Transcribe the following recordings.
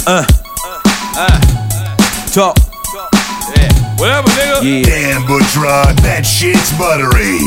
Talk. Yeah. Whatever, nigga. Yeah. Damn, Butron, that shit's buttery.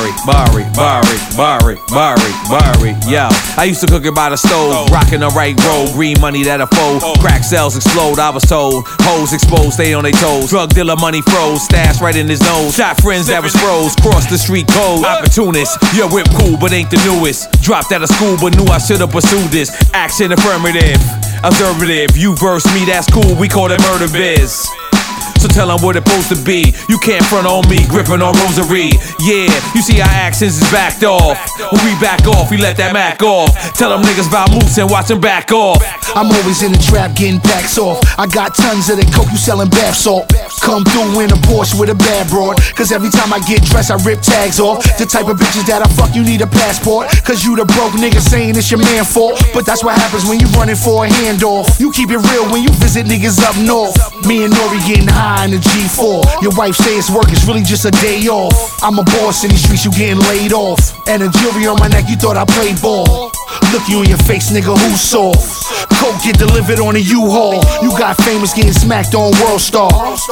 Barry. Yo, I used to cook it by the stove, rocking the right road. Green money that'll fold. Crack cells explode, I was told. Hoes exposed, stay on their toes. Drug dealer money froze, stash right in his nose. Shot friends that was froze, crossed the street code. Opportunist, your whip cool, but ain't the newest. Dropped out of school, but knew I should've pursued this. Action affirmative, observative. You verse me, that's cool, we call it murder biz. So tell them what it's supposed to be. You can't front on me, gripping on rosary. Yeah, you see our actions is backed off. When we back off, we let that Mac off. Tell them niggas about moves and watch them back off. I'm always in the trap getting packs off. I got tons of the coke, you selling bath salt. Come through in a Porsche with a bad broad. Cause every time I get dressed, I rip tags off. The type of bitches that I fuck, you need a passport. Cause you the broke nigga saying it's your man fault. But that's what happens when you running for a handoff. You keep it real when you visit niggas up north. Me and Nori getting high in the G4. Your wife say it's work, it's really just a day off. I'm a boss in these streets, you getting laid off. And a jewelry on my neck, you thought I played ball. Look you in your face, nigga, who's soft? Coke get delivered on a U-Haul. You got famous getting smacked on World Star.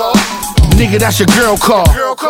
Nigga, that's your girl car.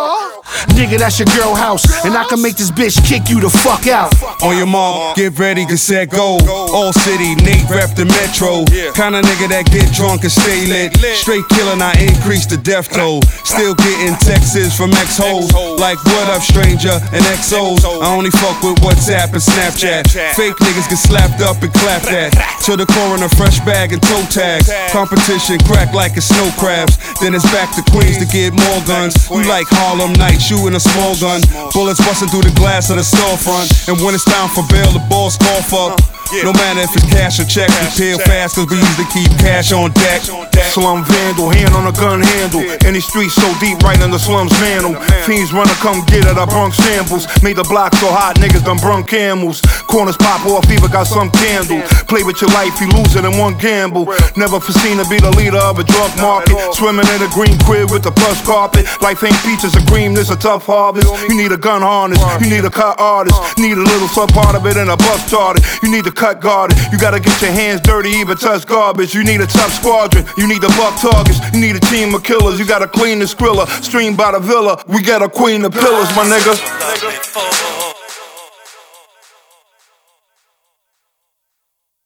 Nigga, that's your girl house. And I can make this bitch kick you the fuck out. On your mom, get ready, get set, go. All city, Nate rep the metro. Kinda nigga that get drunk and stay lit. Straight killin', I increase the death toll. Still getting texts from ex-hoes. Like what up, stranger, and XOs. I only fuck with WhatsApp and Snapchat. Fake niggas get slapped up and clapped at. To the coroner, fresh bag and toe tags. Competition crack like it's snow crabs. Then it's back to Queens to get more guns. We like Harlem Nights, shooting a small gun. Bullets busting through the glass of the storefront. And when it's time for bail, the boss cough up. No matter if it's cash or check, we peel fast cause we usually keep cash on deck. Slum vandal, hand on a gun handle. In these streets so deep, right in the slums mantle. Fiends runner, come get it, I brunk samples. Made the block so hot, niggas done brunk camels. Corners pop off, fever got some candle. Play with your life, you lose it in one gamble. Never foreseen to be the leader of a drug market. Swimming in a green crib with the plush carpet. Life ain't peaches or cream, this a tough harvest. You need a gun harness, you need a cut artist. Need a little sub part of it and a bus started. You need to cut guarded, you gotta get your hands dirty, even touch garbage. You need a tough squadron, you need to buck targets. You need a team of killers, you gotta clean the skrilla. Stream by the villa, we gotta queen the pillars, my nigga.